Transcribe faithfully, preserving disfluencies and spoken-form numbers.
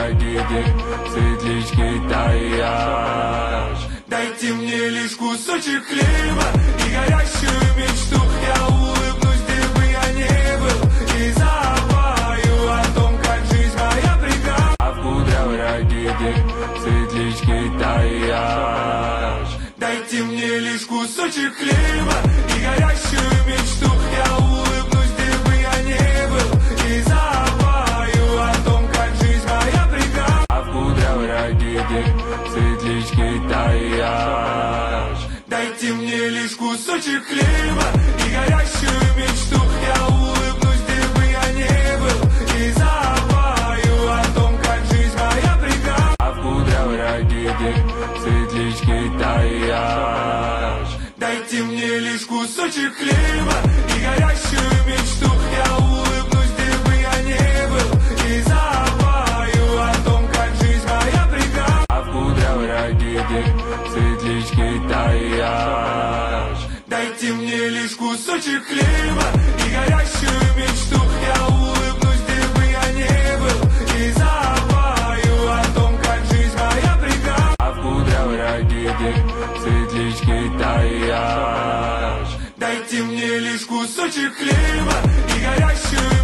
ракеты, светлячки таяж. Дайте мне лишь кусочек хлеба и горящую мечту. Я улыбнусь, где бы я не был, и запою о том, как жизнь моя прекрасна. А в кудрявой ракеты, светлячки таяж. Дайте мне лишь кусочек хлеба и горящую мечту. Я улыбнусь, где бы я не был, и запою о том, как жизнь моя прекрасна. А в кудрявой ракеты, светлячки таяж. Дайте мне лишь кусочек хлеба и горящую мечту. Я улыбнусь, где бы я не был, и запою о том, как жизнь моя прекрасна. А в кудрявой ракеты, светлячки таяж. Дайте мне лишь кусочек хлеба и горящую мечту. Я улыбнусь, где бы я не был, и запою о том, как жизнь моя прекрасна. А в кудрявой ракеты, светлячки таяж. Дайте мне лишь кусочек хлеба и горящую мечту. Я улыбнусь, где бы я не был, и запою о том, как жизнь моя прекрасна. А в кудрявой ракеты, светлячки таяж. Дайте мне лишь кусочек хлеба и горящую